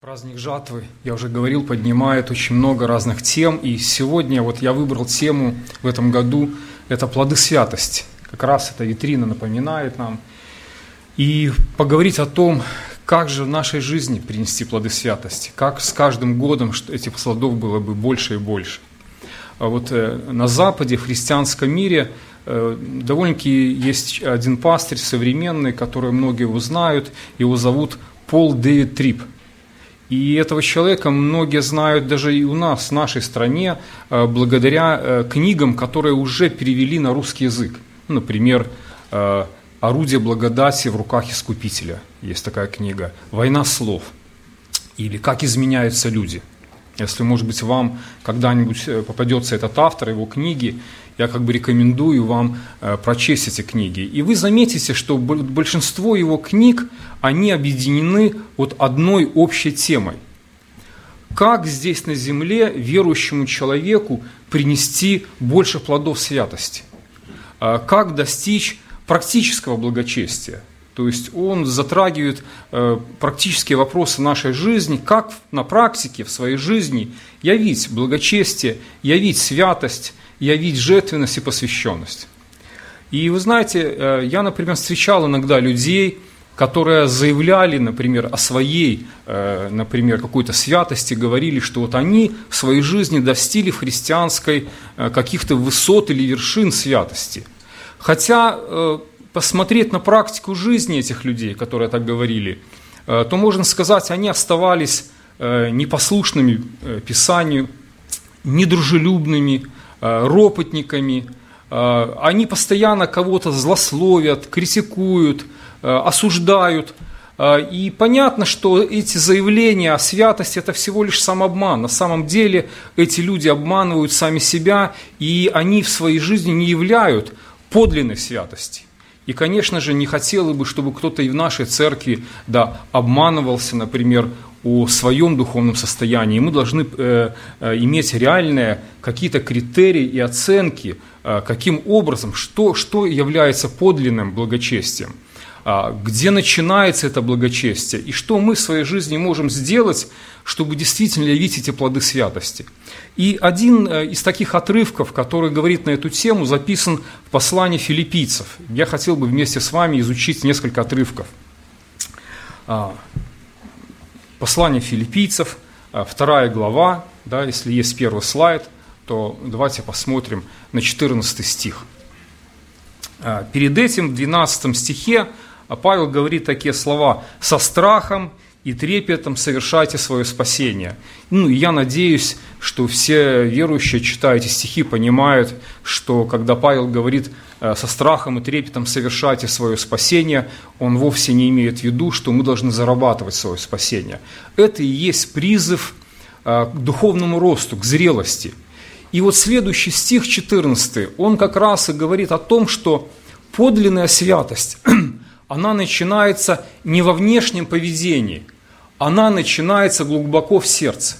Праздник жатвы, я уже говорил, поднимает очень много разных тем, и сегодня я выбрал тему в этом году, это плоды святости. Как раз эта витрина напоминает нам. И поговорить о том, как же в нашей жизни принести плоды святости, как с каждым годом этих плодов было бы больше и больше. На Западе, в христианском мире, довольно-таки есть один пастырь современный, который многие его знают, его зовут Пол Дэвид Трип. И этого человека многие знают даже и у нас, в нашей стране, благодаря книгам, которые уже перевели на русский язык. Например, «Орудие благодати в руках Искупителя» есть такая книга, «Война слов» или «Как изменяются люди». Если, может быть, вам когда-нибудь попадется этот автор, его книги, я рекомендую вам прочесть эти книги. И вы заметите, что большинство его книг, они объединены одной общей темой. Как здесь на земле верующему человеку принести больше плодов святости? Как достичь практического благочестия? То есть он затрагивает практические вопросы нашей жизни, как на практике в своей жизни явить благочестие, явить святость, явить жертвенность и посвященность. И вы знаете, я, например, встречал иногда людей, которые заявляли, например, о своей, какой-то святости, говорили, что они в своей жизни достигли в христианской каких-то высот или вершин святости. Хотя посмотреть на практику жизни этих людей, которые так говорили, то можно сказать, они оставались непослушными Писанию, недружелюбными, ропотниками. Они постоянно кого-то злословят, критикуют, осуждают. И понятно, что эти заявления о святости – это всего лишь самообман. На самом деле эти люди обманывают сами себя, и они в своей жизни не являют подлинной святости. И, конечно же, не хотелось бы, чтобы кто-то и в нашей церкви обманывался, например, о своем духовном состоянии. Мы должны иметь реальные какие-то критерии и оценки, каким образом, что является подлинным благочестием, где начинается это благочестие, и что мы в своей жизни можем сделать, чтобы действительно явить эти плоды святости. И один из таких отрывков, который говорит на эту тему, записан в послании филиппийцев. Я хотел бы вместе с вами изучить несколько отрывков. Послание филиппийцев, 2 глава, если есть первый слайд, то давайте посмотрим на 14 стих. Перед этим в 12 стихе Павел говорит такие слова: «Со страхом и трепетом совершайте свое спасение». И я надеюсь, что все верующие, читая эти стихи, понимают, что когда Павел говорит «со страхом и трепетом совершайте свое спасение», он вовсе не имеет в виду, что мы должны зарабатывать свое спасение. Это и есть призыв к духовному росту, к зрелости. И следующий стих, 14, он как раз и говорит о том, что подлинная святость, она начинается не во внешнем поведении, она начинается глубоко в сердце.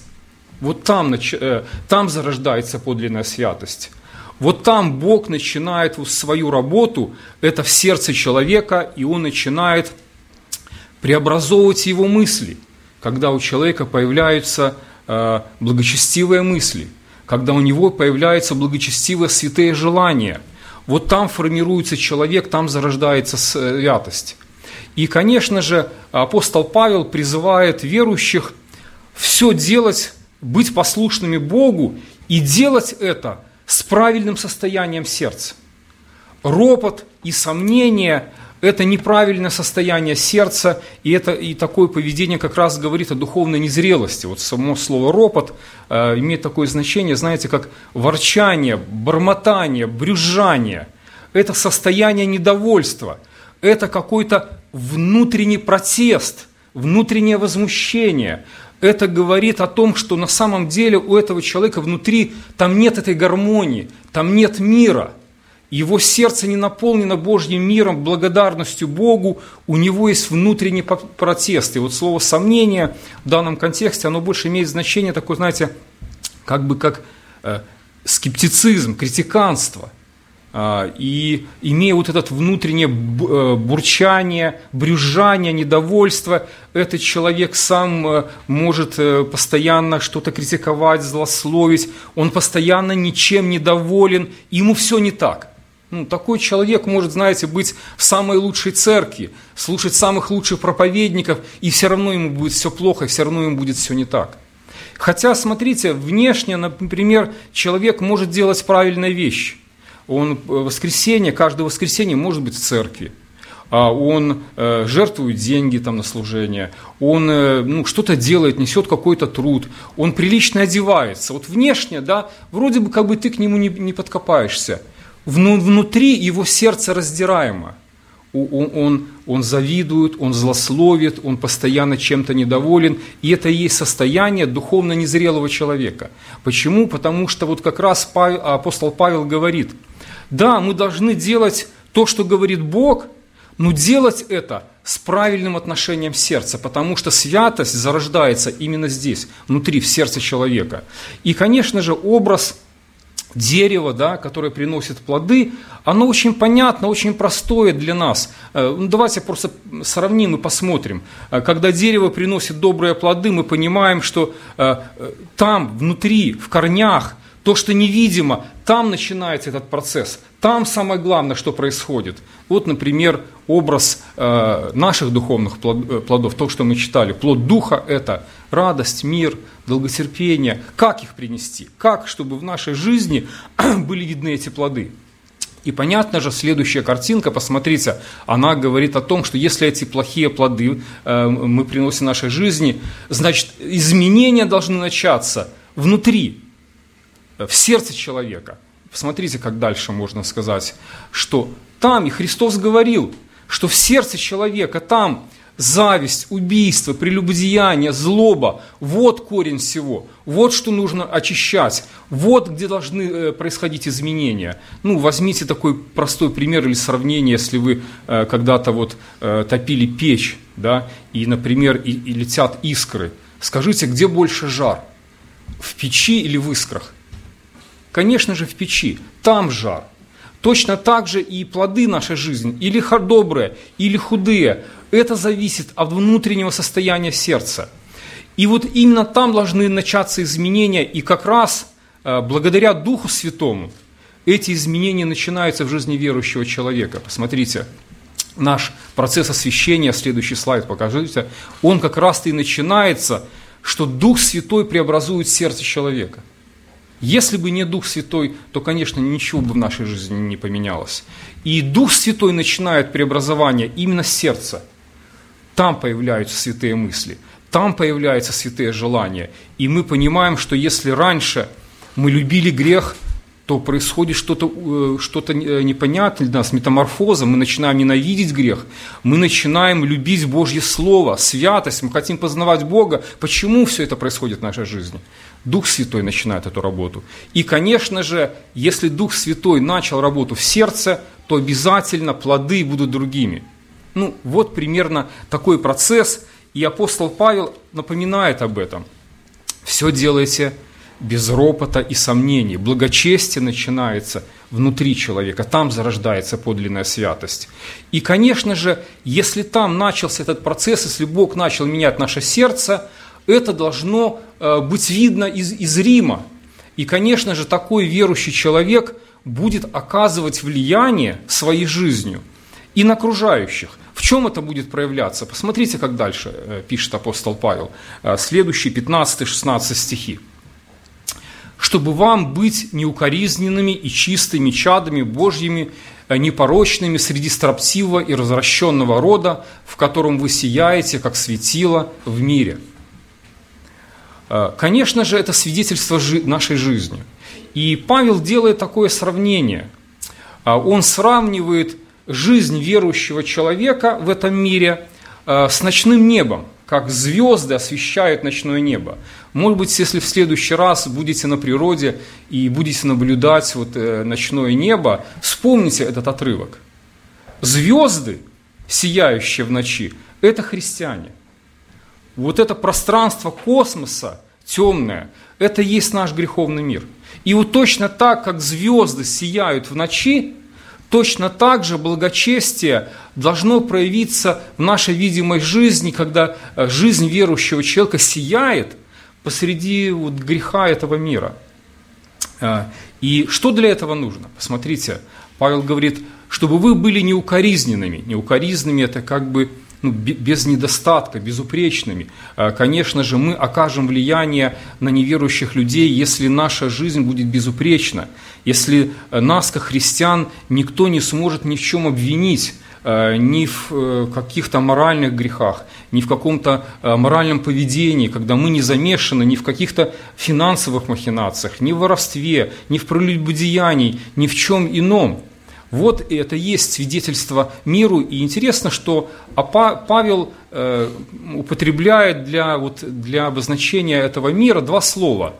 Там зарождается подлинная святость. Там Бог начинает свою работу, это в сердце человека, и Он начинает преобразовывать его мысли, когда у человека появляются благочестивые мысли, когда у него появляются благочестивые святые желания. Там формируется человек, там зарождается святость. И, конечно же, апостол Павел призывает верующих все делать, быть послушными Богу и делать это с правильным состоянием сердца. Ропот и сомнение – это неправильное состояние сердца, и такое поведение как раз говорит о духовной незрелости. Само слово «ропот» имеет такое значение, знаете, как ворчание, бормотание, брюзжание. Это состояние недовольства, это какой-то внутренний протест, внутреннее возмущение. Это говорит о том, что на самом деле у этого человека внутри там нет этой гармонии, там нет мира. Его сердце не наполнено Божьим миром, благодарностью Богу, у него есть внутренний протест. И слово «сомнение» в данном контексте, оно больше имеет значение такое, знаете, как скептицизм, критиканство. И имея вот это внутреннее бурчание, брюзжание, недовольство, этот человек сам может постоянно что-то критиковать, злословить, он постоянно ничем недоволен, ему все не так. Такой человек может, знаете, быть в самой лучшей церкви, слушать самых лучших проповедников, и все равно ему будет все плохо, все равно ему будет все не так. Хотя, смотрите, внешне, например, человек может делать правильные вещи. Он каждое воскресенье может быть в церкви, он жертвует деньги там на служение, он что-то делает, несет какой-то труд, он прилично одевается. Вот внешне, да, вроде бы как бы ты к нему не подкопаешься, внутри его сердце раздираемо. Он завидует, он злословит, он постоянно чем-то недоволен. И это и есть состояние духовно незрелого человека. Почему? Потому что вот как раз апостол Павел говорит, да, мы должны делать то, что говорит Бог, но делать это с правильным отношением сердца, потому что святость зарождается именно здесь, внутри, в сердце человека. И, конечно же, образ дерево, да, которое приносит плоды, оно очень понятно, очень простое для нас. Давайте просто сравним и посмотрим. Когда дерево приносит добрые плоды, мы понимаем, что там, внутри, в корнях, то, что невидимо, там начинается этот процесс. Там самое главное, что происходит. Вот, например, образ наших духовных плодов, то, что мы читали. Плод Духа – это радость, мир, долготерпение. Как их принести? Как, чтобы в нашей жизни были видны эти плоды? И понятно же, следующая картинка, посмотрите, она говорит о том, что если эти плохие плоды мы приносим в нашей жизни, значит, изменения должны начаться внутри, в сердце человека. Посмотрите, как дальше можно сказать, что там, и Христос говорил, что в сердце человека там зависть, убийство, прелюбодеяние, злоба, вот корень всего, вот что нужно очищать, вот где должны происходить изменения. Возьмите такой простой пример или сравнение, если вы когда-то топили печь, да, и, например, и летят искры. Скажите, где больше жар, в печи или в искрах? Конечно же, в печи, там жар. Точно так же и плоды нашей жизни, или добрые, или худые, это зависит от внутреннего состояния сердца. И вот именно там должны начаться изменения, и как раз благодаря Духу Святому эти изменения начинаются в жизни верующего человека. Посмотрите, наш процесс освящения, следующий слайд покажите, он как раз-то и начинается, что Дух Святой преобразует сердце человека. Если бы не Дух Святой, то, конечно, ничего бы в нашей жизни не поменялось. И Дух Святой начинает преобразование именно с сердца. Там появляются святые мысли, там появляются святые желания. И мы понимаем, что если раньше мы любили грех, то происходит что-то непонятное для нас, метаморфоза, мы начинаем ненавидеть грех, мы начинаем любить Божье Слово, святость, мы хотим познавать Бога. Почему все это происходит в нашей жизни? Дух Святой начинает эту работу. И, конечно же, если Дух Святой начал работу в сердце, то обязательно плоды будут другими. Вот примерно такой процесс, и апостол Павел напоминает об этом. Все делайте без ропота и сомнений. Благочестие начинается внутри человека, там зарождается подлинная святость. И, конечно же, если там начался этот процесс, если Бог начал менять наше сердце, это должно быть видно из Рима. И, конечно же, такой верующий человек будет оказывать влияние своей жизнью и на окружающих. В чем это будет проявляться? Посмотрите, как дальше пишет апостол Павел. Следующие 15-16 стихи. «Чтобы вам быть неукоризненными и чистыми чадами Божьими, непорочными среди строптивого и развращенного рода, в котором вы сияете, как светило в мире». Конечно же, это свидетельство нашей жизни. И Павел делает такое сравнение. Он сравнивает жизнь верующего человека в этом мире с ночным небом, как звезды освещают ночное небо. Может быть, если в следующий раз будете на природе и будете наблюдать ночное небо, вспомните этот отрывок. Звезды, сияющие в ночи, это христиане. Вот это пространство космоса темное, это есть наш греховный мир. И вот точно так, как звезды сияют в ночи, точно так же благочестие должно проявиться в нашей видимой жизни, когда жизнь верующего человека сияет посреди греха этого мира. И что для этого нужно? Посмотрите, Павел говорит, чтобы вы были неукоризненными. Неукоризненными – это как бы без недостатка, безупречными. Конечно же, мы окажем влияние на неверующих людей, если наша жизнь будет безупречна, если нас, как христиан, никто не сможет ни в чем обвинить, ни в каких-то моральных грехах, ни в каком-то моральном поведении, когда мы не замешаны ни в каких-то финансовых махинациях, ни в воровстве, ни в прелюбодеянии, ни в чем ином. Вот это есть свидетельство миру. И интересно, что Павел употребляет для обозначения этого мира два слова.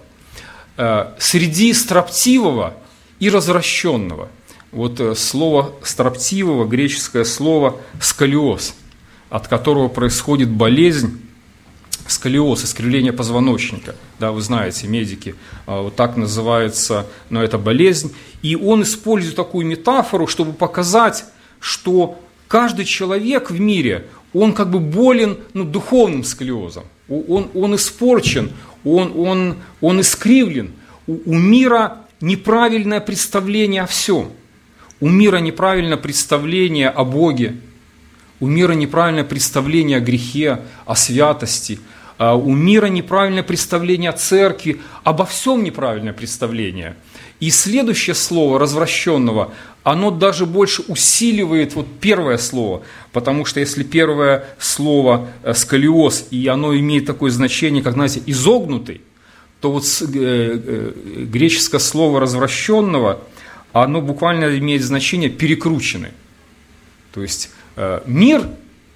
Среди строптивого и развращенного. Вот слово строптивого, греческое слово сколиоз, от которого происходит болезнь, сколиоз, искривление позвоночника. Да, вы знаете, медики, вот так называется, но это болезнь. И он использует такую метафору, чтобы показать, что каждый человек в мире, он как бы болен духовным сколиозом. Он испорчен, он искривлен. У мира неправильное представление о всем. У мира неправильное представление о Боге. У мира неправильное представление о грехе, о святости. У мира неправильное представление о церкви, обо всем неправильное представление. И следующее слово развращенного, оно даже больше усиливает первое слово, потому что если первое слово сколиоз, и оно имеет такое значение, как, знаете, изогнутый, то греческое слово развращенного, оно буквально имеет значение перекрученный. То есть мир,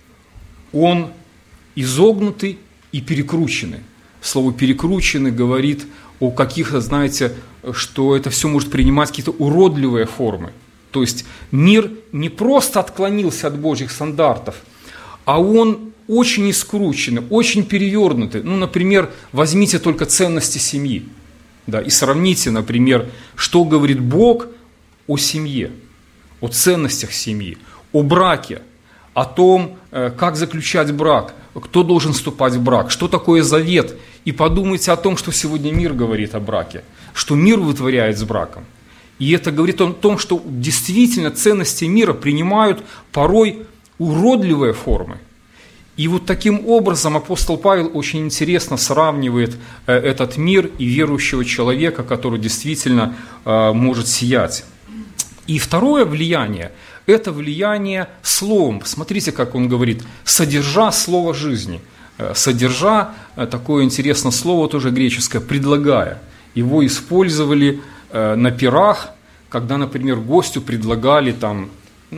он изогнутый и перекрученный. Слово «перекрученный» говорит о каких-то, знаете, что это все может принимать какие-то уродливые формы. То есть мир не просто отклонился от Божьих стандартов, а он очень искрученный, очень перевернутый. Например, возьмите только ценности семьи, да, и сравните, например, что говорит Бог о семье, о ценностях семьи, о браке, о том, как заключать брак, кто должен вступать в брак, что такое завет. И подумайте о том, что сегодня мир говорит о браке, что мир вытворяет с браком. И это говорит о том, что действительно ценности мира принимают порой уродливые формы. И вот таким образом апостол Павел очень интересно сравнивает этот мир и верующего человека, который действительно может сиять. И второе влияние – это влияние словом. Смотрите, как он говорит, содержа слово жизни. Содержа, такое интересное слово тоже греческое, предлагая. Его использовали на пирах, когда, например, гостю предлагали там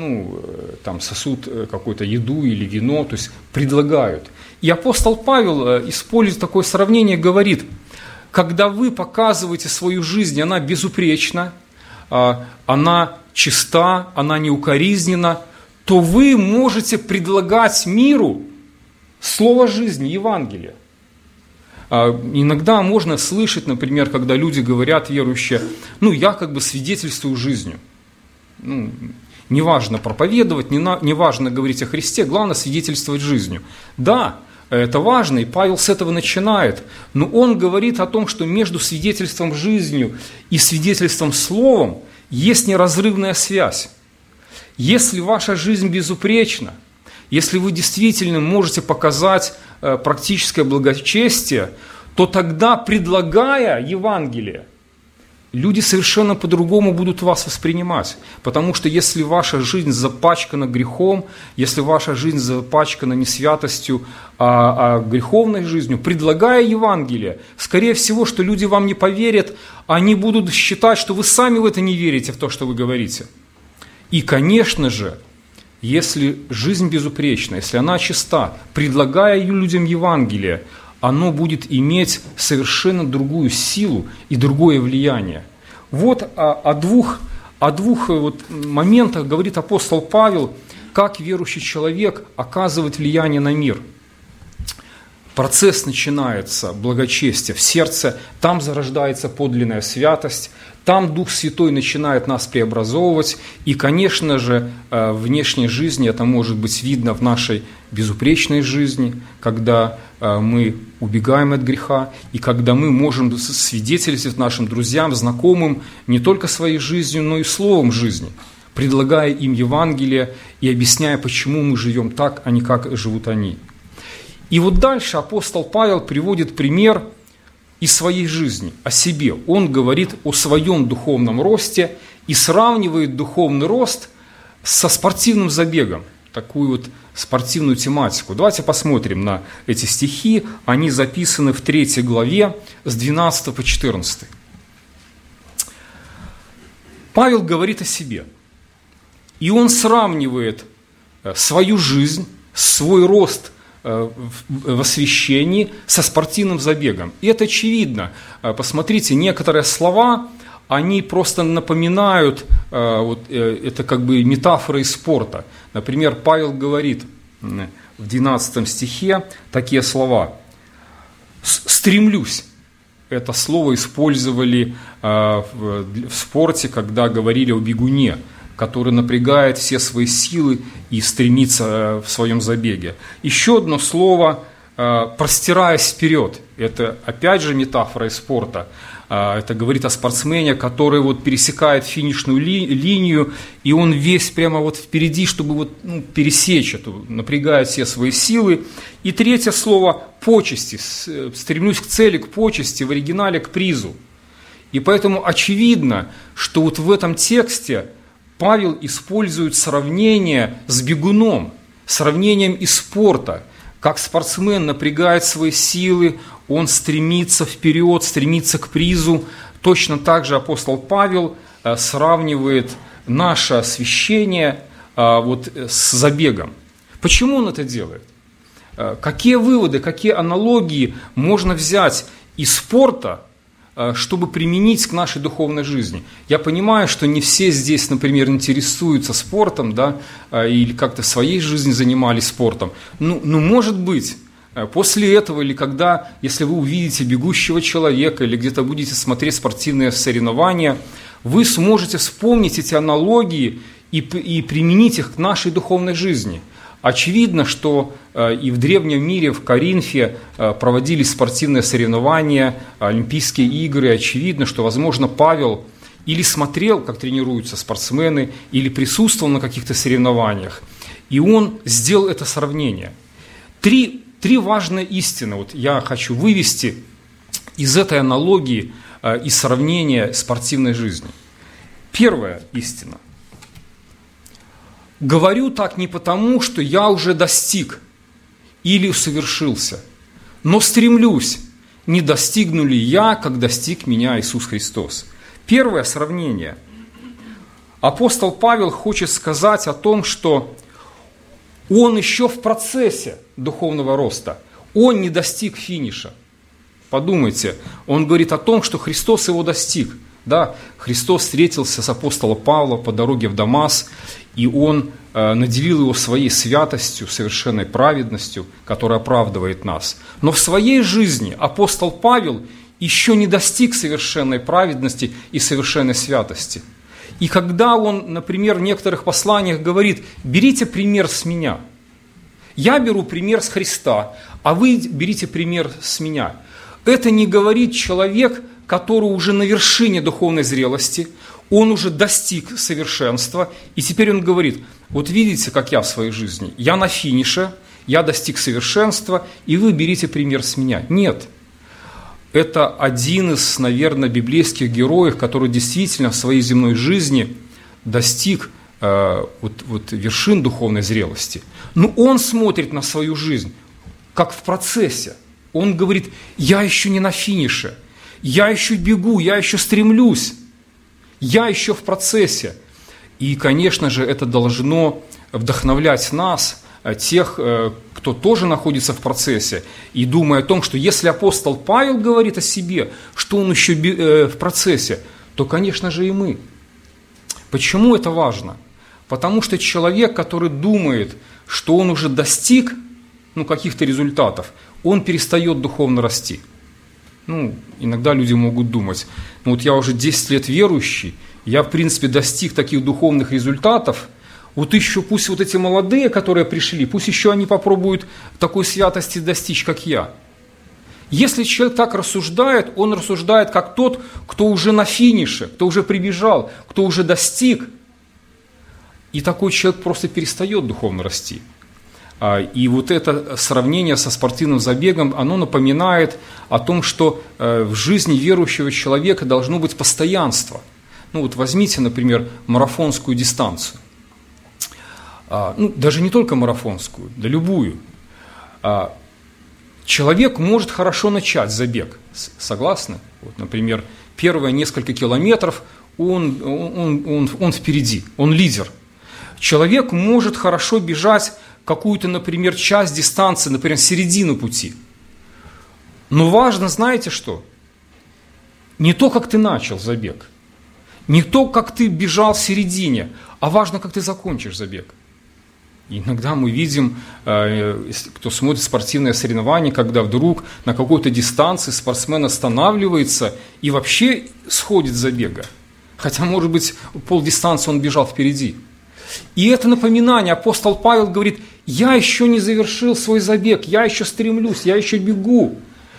сосуд какую-то еду или вино, то есть предлагают. И апостол Павел, используя такое сравнение, говорит, когда вы показываете свою жизнь, она безупречна, она чиста, она неукоризнена, то вы можете предлагать миру слово жизни, Евангелие. Иногда можно слышать, например, когда люди говорят, верующие, я как бы свидетельствую жизнью. Неважно проповедовать, неважно говорить о Христе, главное свидетельствовать жизнью. Да, это важно, и Павел с этого начинает, но он говорит о том, что между свидетельством жизнью и свидетельством словом есть неразрывная связь. Если ваша жизнь безупречна, если вы действительно можете показать практическое благочестие, то тогда, предлагая Евангелие, люди совершенно по-другому будут вас воспринимать. Потому что если ваша жизнь запачкана грехом, если ваша жизнь запачкана не святостью, а греховной жизнью, предлагая Евангелие, скорее всего, что люди вам не поверят, они будут считать, что вы сами в это не верите, в то, что вы говорите. И, конечно же, если жизнь безупречна, если она чиста, предлагая людям Евангелие, оно будет иметь совершенно другую силу и другое влияние. Вот о двух моментах говорит апостол Павел, как верующий человек оказывает влияние на мир. Процесс начинается, благочестие в сердце, там зарождается подлинная святость, Там Дух Святой начинает нас преобразовывать, и, конечно же, в внешней жизни это может быть видно в нашей безупречной жизни, когда мы убегаем от греха, и когда мы можем свидетельствовать нашим друзьям, знакомым не только своей жизнью, но и словом жизни, предлагая им Евангелие и объясняя, почему мы живем так, а не как живут они. И вот дальше апостол Павел приводит пример из своей жизни, о себе. Он говорит о своем духовном росте и сравнивает духовный рост со спортивным забегом, такую вот спортивную тематику. Давайте посмотрим на эти стихи. Они записаны в 3 главе с 12 по 14. Павел говорит о себе. И он сравнивает свою жизнь, свой рост в освящении со спортивным забегом. И это очевидно. Посмотрите, некоторые слова, они просто напоминают, это как бы метафоры из спорта. Например, Павел говорит в 12 стихе такие слова. «Стремлюсь». Это слово использовали в спорте, когда говорили о бегуне, который напрягает все свои силы и стремится в своем забеге. Еще одно слово «простираясь вперед». Это опять же метафора из спорта. Это говорит о спортсмене, который вот пересекает финишную линию, и он весь прямо вот впереди, чтобы пересечь эту, напрягает все свои силы. И третье слово «почести». Стремлюсь к цели, к почести, в оригинале к призу. И поэтому очевидно, что вот в этом тексте Павел использует сравнение с бегуном, сравнением из спорта. Как спортсмен напрягает свои силы, он стремится вперед, стремится к призу. Точно так же апостол Павел сравнивает наше освящение с забегом. Почему он это делает? Какие выводы, какие аналогии можно взять из спорта, чтобы применить к нашей духовной жизни? Я понимаю, что не все здесь, например, интересуются спортом, да, или как-то в своей жизни занимались спортом. Ну, может быть, после этого, или когда, если вы увидите бегущего человека, или где-то будете смотреть спортивные соревнования, вы сможете вспомнить эти аналогии и применить их к нашей духовной жизни. Очевидно, что и в древнем мире, в Коринфе проводились спортивные соревнования, Олимпийские игры. Очевидно, что, возможно, Павел или смотрел, как тренируются спортсмены, или присутствовал на каких-то соревнованиях. И он сделал это сравнение. Три важные истины вот я хочу вывести из этой аналогии и сравнения спортивной жизни. Первая истина. Говорю так не потому, что я уже достиг или совершился, но стремлюсь, не достигну ли я, как достиг меня Иисус Христос. Первое сравнение. Апостол Павел хочет сказать о том, что он еще в процессе духовного роста, он не достиг финиша. Подумайте, он говорит о том, что Христос его достиг. Да, Христос встретился с апостолом Павлом по дороге в Дамаск, и он наделил его своей святостью, совершенной праведностью, которая оправдывает нас. Но в своей жизни апостол Павел еще не достиг совершенной праведности и совершенной святости. И когда он, например, в некоторых посланиях говорит: «Берите пример с меня», я беру пример с Христа, а вы берите пример с меня. Это не говорит человек, который уже на вершине духовной зрелости, он уже достиг совершенства, и теперь он говорит: вот видите, как я в своей жизни, я на финише, я достиг совершенства, и вы берите пример с меня. Нет. Это один из, наверное, библейских героев, который действительно в своей земной жизни достиг вершин духовной зрелости. Но он смотрит на свою жизнь как в процессе. Он говорит: я еще не на финише, я еще бегу, я еще стремлюсь, я еще в процессе. И, конечно же, это должно вдохновлять нас, тех, кто тоже находится в процессе, и думая о том, что если апостол Павел говорит о себе, что он еще в процессе, то, конечно же, и мы. Почему это важно? Потому что человек, который думает, что он уже достиг каких-то результатов, он перестает духовно расти. Иногда люди могут думать, вот я уже 10 лет верующий, я, в принципе, достиг таких духовных результатов, вот еще пусть вот эти молодые, которые пришли, пусть еще они попробуют такой святости достичь, как я. Если человек так рассуждает, он рассуждает как тот, кто уже на финише, кто уже прибежал, кто уже достиг. И такой человек просто перестает духовно расти. И вот это сравнение со спортивным забегом, оно напоминает о том, что в жизни верующего человека должно быть постоянство. Возьмите, например, марафонскую дистанцию. Даже не только марафонскую, да любую. Человек может хорошо начать забег, согласны? Например, первые несколько километров он впереди, он лидер. Человек может хорошо бежать какую-то, например, часть дистанции, например, середину пути. Но важно, знаете что? Не то, как ты начал забег, не то, как ты бежал в середине, а важно, как ты закончишь забег. Иногда мы видим, кто смотрит спортивные соревнования, когда вдруг на какой-то дистанции спортсмен останавливается и вообще сходит с забега. Хотя, может быть, полдистанции он бежал впереди. И это напоминание, апостол Павел говорит, я еще не завершил свой забег, я еще стремлюсь, я еще бегу.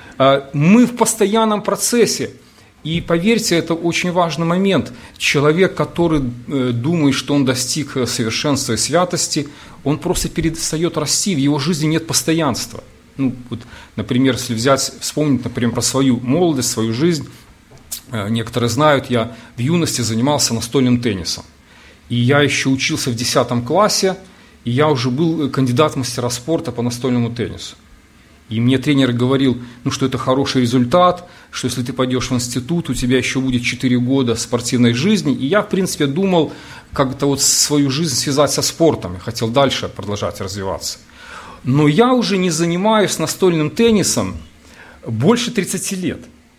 Мы в постоянном процессе. И поверьте, это очень важный момент. Человек, который думает, что он достиг совершенства и святости, он просто перестает расти, в его жизни нет постоянства. Например, если вспомнить, например, про свою молодость, свою жизнь, некоторые знают, я в юности занимался настольным теннисом. И я еще учился в 10 классе, и я уже был кандидат в мастера спорта по настольному теннису. И мне тренер говорил, что это хороший результат, что если ты пойдешь в институт, у тебя еще будет 4 года спортивной жизни. И я, в принципе, думал как-то свою жизнь связать со спортом. Я хотел дальше продолжать развиваться. Но я уже не занимаюсь настольным теннисом больше 30 лет.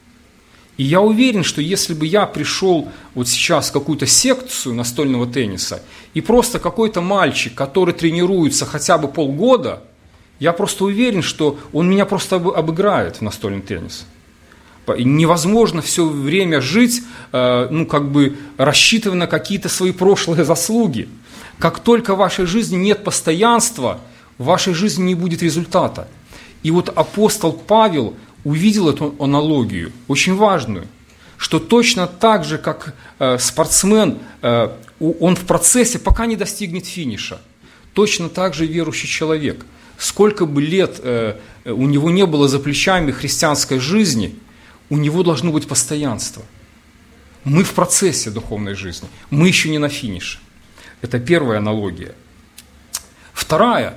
И я уверен, что если бы я пришел сейчас в какую-то секцию настольного тенниса, и просто какой-то мальчик, который тренируется хотя бы полгода, я просто уверен, что он меня просто обыграет в настольный теннис. И невозможно все время жить, рассчитывая на какие-то свои прошлые заслуги. Как только в вашей жизни нет постоянства, в вашей жизни не будет результата. И апостол Павел увидел эту аналогию, очень важную, что точно так же, как спортсмен, он в процессе, пока не достигнет финиша, точно так же верующий человек. Сколько бы лет у него не было за плечами христианской жизни, у него должно быть постоянство. Мы в процессе духовной жизни, мы еще не на финише. Это первая аналогия. Вторая,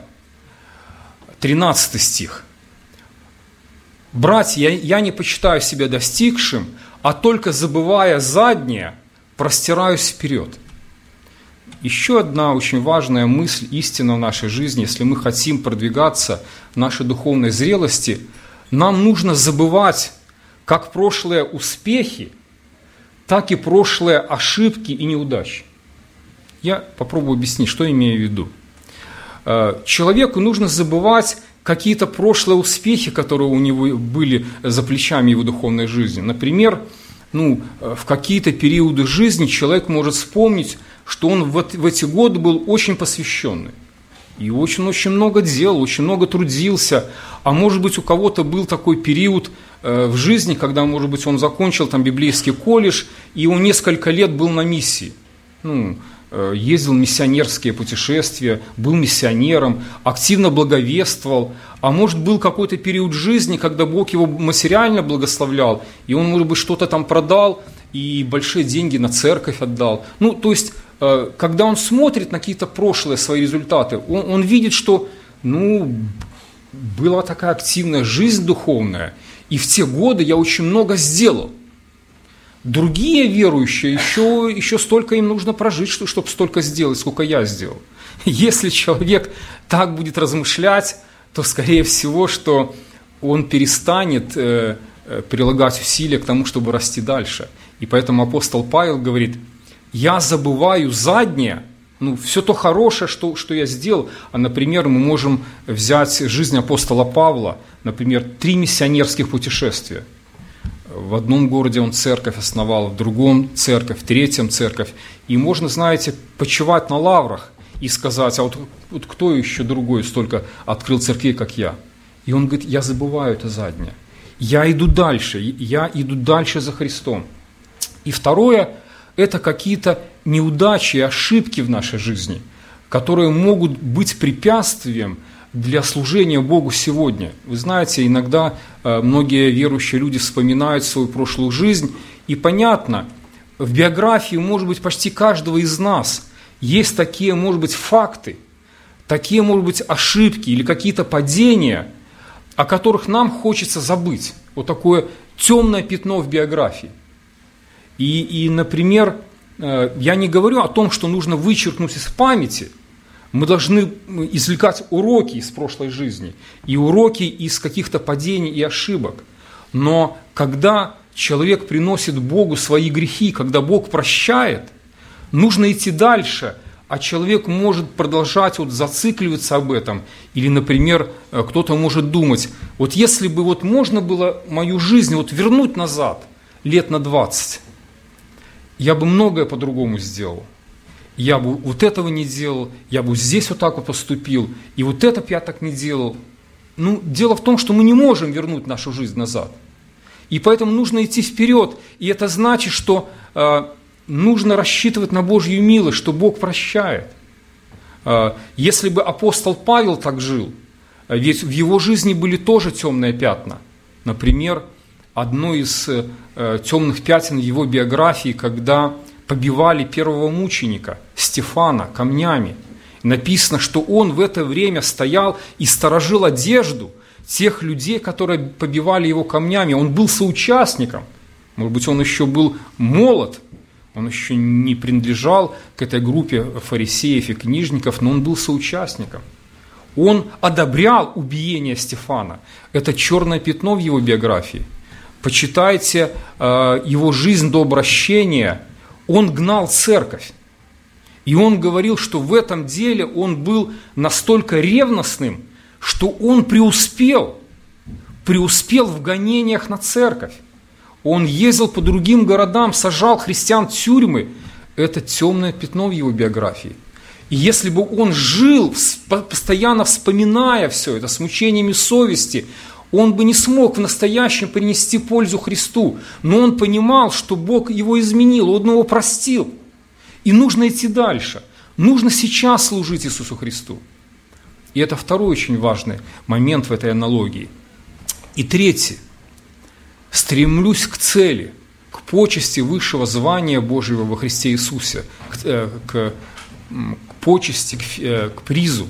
13 стих. «Братья, я не почитаю себя достигшим, а только забывая заднее, простираюсь вперед». Еще одна очень важная мысль, истина в нашей жизни, если мы хотим продвигаться в нашей духовной зрелости, нам нужно забывать как прошлые успехи, так и прошлые ошибки и неудачи. Я попробую объяснить, что имею в виду. Человеку нужно забывать какие-то прошлые успехи, которые у него были за плечами его духовной жизни. Например, в какие-то периоды жизни человек может вспомнить, что он в эти годы был очень посвященный. И очень много делал, очень много трудился. А может быть, у кого-то был такой период в жизни, когда, может быть, он закончил библейский колледж, и он несколько лет был на миссии. Ездил в миссионерские путешествия, был миссионером, активно благовествовал. А может, был какой-то период жизни, когда Бог его материально благословлял, и он, может быть, что-то продал, и большие деньги на церковь отдал. То есть, когда он смотрит на какие-то прошлые свои результаты, он видит, что была такая активная жизнь духовная, и в те годы я очень много сделал. Другие верующие, еще столько им нужно прожить, чтобы столько сделать, сколько я сделал. Если человек так будет размышлять, то, скорее всего, что он перестанет прилагать усилия к тому, чтобы расти дальше. И поэтому апостол Павел говорит, я забываю заднее, все то хорошее, что я сделал. А, например, мы можем взять жизнь апостола Павла, например, 3 миссионерских путешествия. в одном городе он церковь основал, в другом церковь, в третьем церковь. И можно, знаете, почивать на лаврах и сказать, а вот кто еще другой столько открыл церквей, как я? И он говорит, я забываю это заднее. Я иду дальше за Христом. И второе, это какие-то неудачи и ошибки в нашей жизни, которые могут быть препятствием для служения Богу сегодня. Вы знаете, иногда многие верующие люди вспоминают свою прошлую жизнь, и понятно, в биографии, может быть, почти каждого из нас есть такие, может быть, факты, такие, может быть, ошибки или какие-то падения, о которых нам хочется забыть. Вот такое темное пятно в биографии. И, например, я не говорю о том, что нужно вычеркнуть из памяти. Мы должны извлекать уроки из прошлой жизни и уроки из каких-то падений и ошибок. Но когда человек приносит Богу свои грехи, когда Бог прощает, нужно идти дальше, а человек может продолжать зацикливаться об этом. Или, например, кто-то может думать, вот если бы можно было мою жизнь вернуть назад лет на 20, я бы многое по-другому сделал. Я бы этого не делал, я бы здесь так поступил, и это я так не делал. Дело в том, что мы не можем вернуть нашу жизнь назад. И поэтому нужно идти вперед. И это значит, что нужно рассчитывать на Божью милость, что Бог прощает. Если бы апостол Павел так жил, ведь в его жизни были тоже темные пятна. Например, одно из темных пятен в его биографии, когда побивали первого мученика, Стефана, камнями. Написано, что он в это время стоял и сторожил одежду тех людей, которые побивали его камнями. Он был соучастником. Может быть, он еще был молод, он еще не принадлежал к этой группе фарисеев и книжников, но он был соучастником. Он одобрял убиение Стефана. Это черное пятно в его биографии. Почитайте его жизнь до обращения. Он гнал церковь. И он говорил, что в этом деле он был настолько ревностным, что он преуспел в гонениях на церковь. Он ездил по другим городам, сажал христиан в тюрьмы. Это темное пятно в его биографии. И если бы он жил, постоянно вспоминая все это, с мучениями совести, он бы не смог в настоящем принести пользу Христу. Но он понимал, что Бог его изменил, он его простил. И нужно идти дальше. Нужно сейчас служить Иисусу Христу. И это второй очень важный момент в этой аналогии. И третий. Стремлюсь к цели, к почести высшего звания Божьего во Христе Иисусе, к почести, к призу.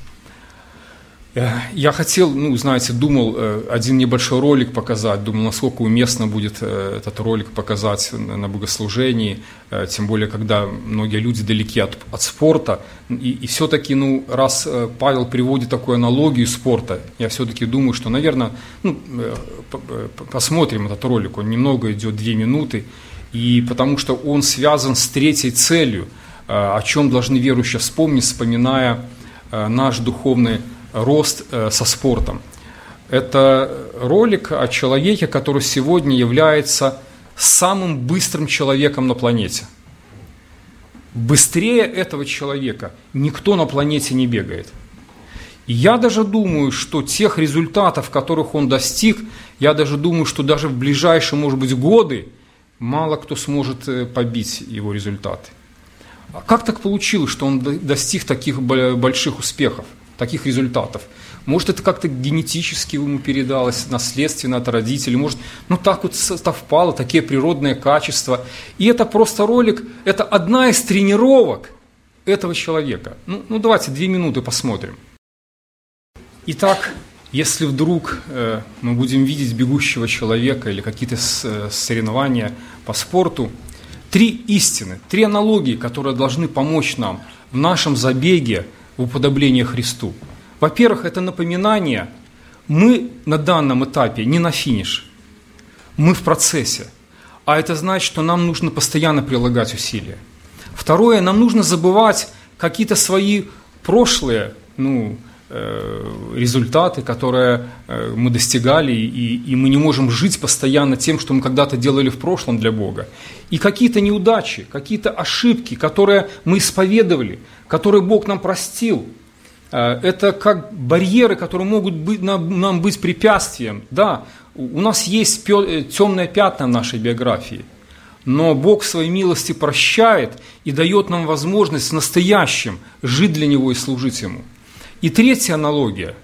Я хотел, думал один небольшой ролик показать, думал, насколько уместно будет этот ролик показать на богослужении, тем более, когда многие люди далеки от спорта. И все-таки, раз Павел приводит такую аналогию спорта, я все-таки думаю, что, наверное, посмотрим этот ролик, он немного идет, 2 минуты, и потому что он связан с третьей целью, о чем должны верующие вспомнить, вспоминая наш духовный рост со спортом. Это ролик о человеке, который сегодня является самым быстрым человеком на планете. Быстрее этого человека никто на планете не бегает. И я даже думаю, что тех результатов, которых он достиг, я даже думаю, что даже в ближайшие, может быть, годы мало кто сможет побить его результаты. А как так получилось, что он достиг таких больших успехов? Таких результатов. Может, это как-то генетически ему передалось, наследственно от родителей, может, так совпало, такие природные качества. И это просто ролик, это одна из тренировок этого человека. Давайте 2 минуты посмотрим. Итак, если вдруг мы будем видеть бегущего человека или какие-то соревнования по спорту, 3 истины, 3 аналогии, которые должны помочь нам в нашем забеге в уподобление Христу. Во-первых, это напоминание, мы на данном этапе не на финише, мы в процессе, а это значит, что нам нужно постоянно прилагать усилия. Второе, нам нужно забывать какие-то свои прошлые результаты, которые мы достигали, и мы не можем жить постоянно тем, что мы когда-то делали в прошлом для Бога. И какие-то неудачи, какие-то ошибки, которые мы исповедовали, которые Бог нам простил, это как барьеры, которые могут нам быть препятствием. Да, у нас есть темные пятна в нашей биографии, но Бог в своей милости прощает и дает нам возможность в настоящем жить для Него и служить Ему. И третья аналогия.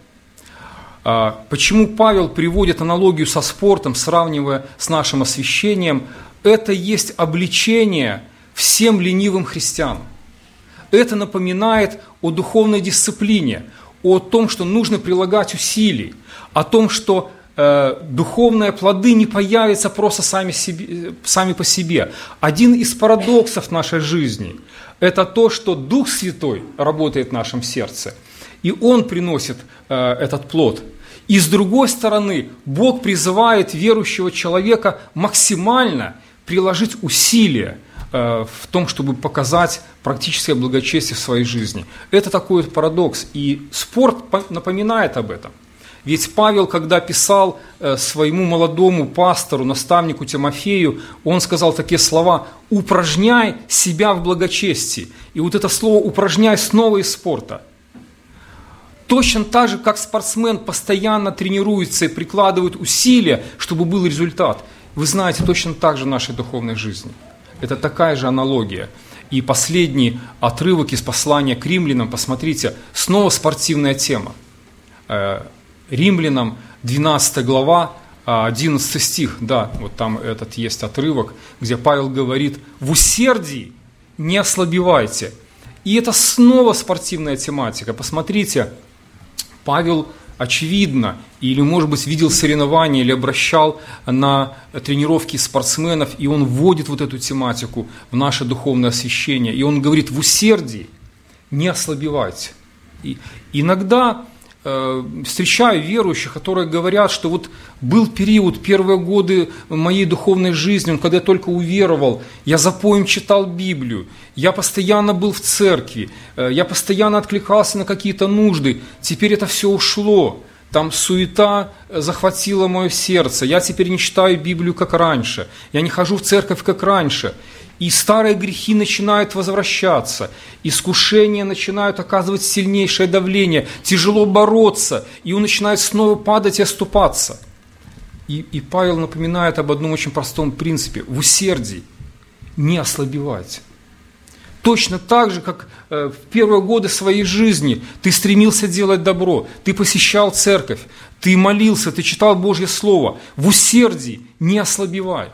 Почему Павел приводит аналогию со спортом, сравнивая с нашим освящением? Это есть обличение всем ленивым христианам. Это напоминает о духовной дисциплине, о том, что нужно прилагать усилий, о том, что духовные плоды не появятся просто сами по себе. Один из парадоксов нашей жизни – это то, что Дух Святой работает в нашем сердце, и Он приносит этот плод. И с другой стороны, Бог призывает верующего человека максимально приложить усилия в том, чтобы показать практическое благочестие в своей жизни. Это такой парадокс, и спорт напоминает об этом. Ведь Павел, когда писал своему молодому пастору, наставнику Тимофею, он сказал такие слова: «Упражняй себя в благочестии». И вот это слово «упражняй» снова из спорта. Точно так же, как спортсмен постоянно тренируется и прикладывает усилия, чтобы был результат. Вы знаете, точно так же в нашей духовной жизни. Это такая же аналогия. И последний отрывок из послания к римлянам, посмотрите, снова спортивная тема. Римлянам 12 глава, 11 стих, да, вот там этот есть отрывок, где Павел говорит: «В усердии не ослабевайте». И это снова спортивная тематика. Посмотрите, Павел, очевидно, или, может быть, видел соревнования, или обращал на тренировки спортсменов, и он вводит вот эту тематику в наше духовное освящение. И он говорит: в усердии не ослабевайте. И иногда встречаю верующих, которые говорят, что вот был период, первые годы моей духовной жизни, когда я только уверовал, я запоем читал Библию, я постоянно был в церкви, я постоянно откликался на какие-то нужды, теперь это все ушло, там суета захватила мое сердце, я теперь не читаю Библию, как раньше, я не хожу в церковь, как раньше. И старые грехи начинают возвращаться, искушения начинают оказывать сильнейшее давление, тяжело бороться, и он начинает снова падать и оступаться. И Павел напоминает об одном очень простом принципе: в усердии не ослабевайте. Точно так же, как в первые годы своей жизни ты стремился делать добро, ты посещал церковь, ты молился, ты читал Божье Слово, в усердии не ослабевай.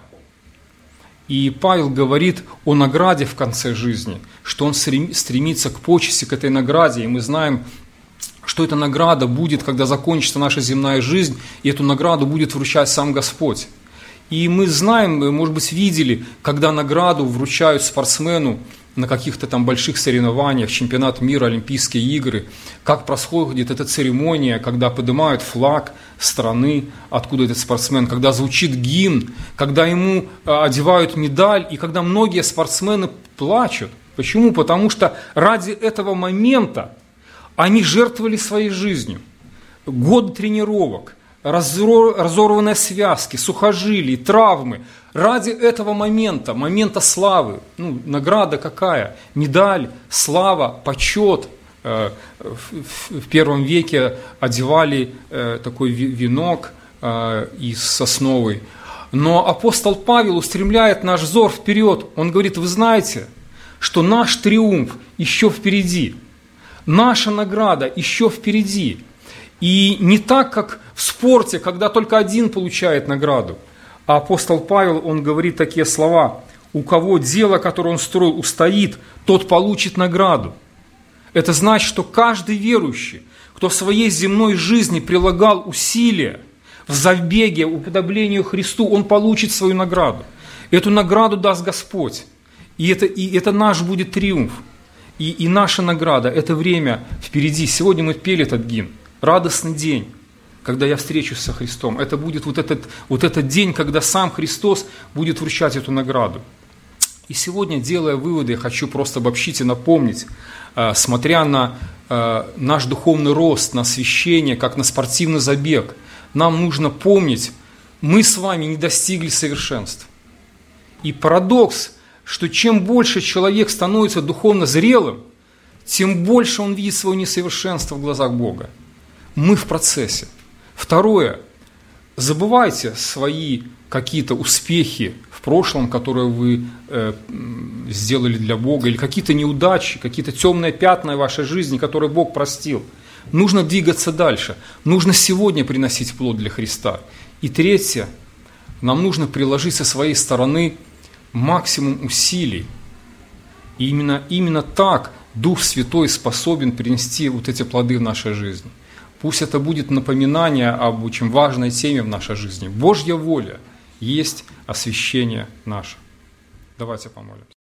И Павел говорит о награде в конце жизни, что он стремится к почести, к этой награде. И мы знаем, что эта награда будет, когда закончится наша земная жизнь, и эту награду будет вручать сам Господь. И мы знаем, мы, может быть, видели, когда награду вручают спортсмену на каких-то там больших соревнованиях, чемпионат мира, Олимпийские игры, как происходит эта церемония, когда поднимают флаг страны, откуда этот спортсмен, когда звучит гимн, когда ему одевают медаль, и когда многие спортсмены плачут. Почему? Потому что ради этого момента они жертвовали своей жизнью. Годы тренировок, разорванные связки, сухожилия, травмы. Ради этого момента славы, награда какая? Медаль, слава, почет. В первом веке одевали такой венок из сосновый. Но апостол Павел устремляет наш взор вперед. Он говорит: вы знаете, что наш триумф еще впереди. Наша награда еще впереди. И не так, как в спорте, когда только один получает награду. А апостол Павел, он говорит такие слова: у кого дело, которое он строил, устоит, тот получит награду. Это значит, что каждый верующий, кто в своей земной жизни прилагал усилия в забеге, уподоблению Христу, он получит свою награду. Эту награду даст Господь. И это наш будет триумф. И наша награда, это время впереди. Сегодня мы пели этот гимн. Радостный день, когда я встречусь со Христом. Это будет вот этот день, когда сам Христос будет вручать эту награду. И сегодня, делая выводы, я хочу просто обобщить и напомнить, смотря на наш духовный рост, на освящение, как на спортивный забег, нам нужно помнить, мы с вами не достигли совершенства. И парадокс, что чем больше человек становится духовно зрелым, тем больше он видит свое несовершенство в глазах Бога. Мы в процессе. Второе. Забывайте свои какие-то успехи в прошлом, которые вы сделали для Бога, или какие-то неудачи, какие-то темные пятна в вашей жизни, которые Бог простил. Нужно двигаться дальше. Нужно сегодня приносить плод для Христа. И третье. Нам нужно приложить со своей стороны максимум усилий. И именно так Дух Святой способен принести вот эти плоды в нашей жизни. Пусть это будет напоминание об очень важной теме в нашей жизни. Божья воля есть освящение наше. Давайте помолимся.